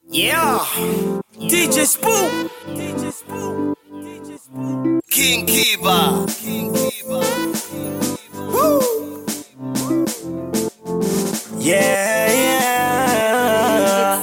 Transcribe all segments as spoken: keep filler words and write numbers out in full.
Yeah, D J Spoon, King Kiba, woo, yeah, yeah,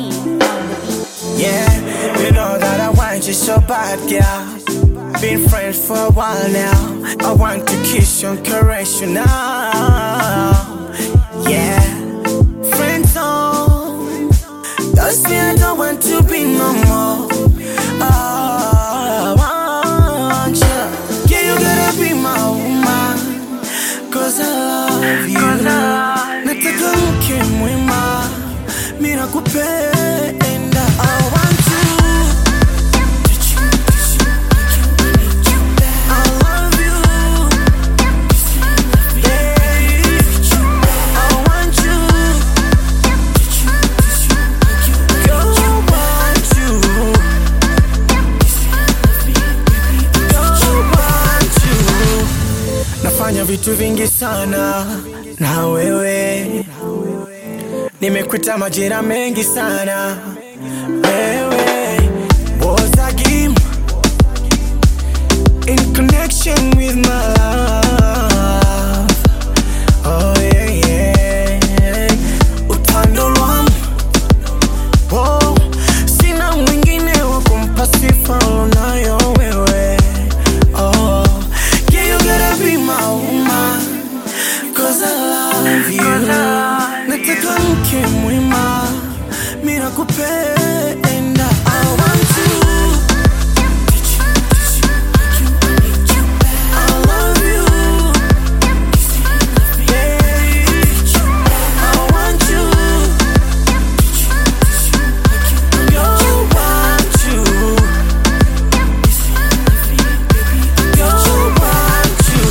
yeah. You know that I want you so bad, girl. Been friends for a while now. I want to kiss you and caress you now. Yeah, friends on. Don't say I don't want to be no more. Oh, I want you. Yeah, you gotta be my woman, cause I love you. Nataka mke mwema, mimi nakupenda. I want you. Nafanya vitu vingi sana na wewe, nimekuita majira mengi sana wewe. Was a game in connection with my love. Oh yeah, yeah. Utando lwangu, oh, sina mwingine wa kumpa sifa unayo wewe. Oh, yeah, you gotta be my woman, cause I love you. Nataka mke mwema, mimi nakupenda. I want you. I love you. Yeah, I want you. Yo, want you. Yo, want you.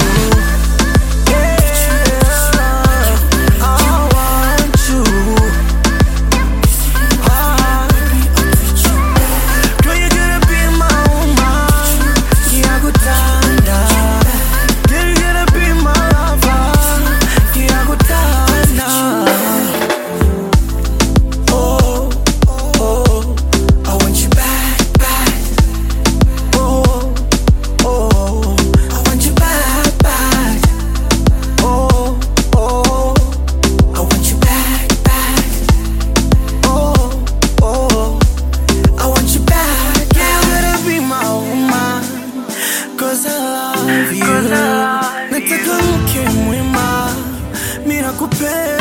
Yeah, I want you. Ah, girl, you gotta be my woman. Yeah, kutanda. Girl, you gotta be my lover. Yeah, kutanda. Oh, oh, I want you back, back. Oh, oh, I want you back, back. Oh, oh, I want you back, back. Oh, oh, I want you back. Yeah, you gotta be my woman, cause I love you. Nataka mke mwema, mimi nakupenda.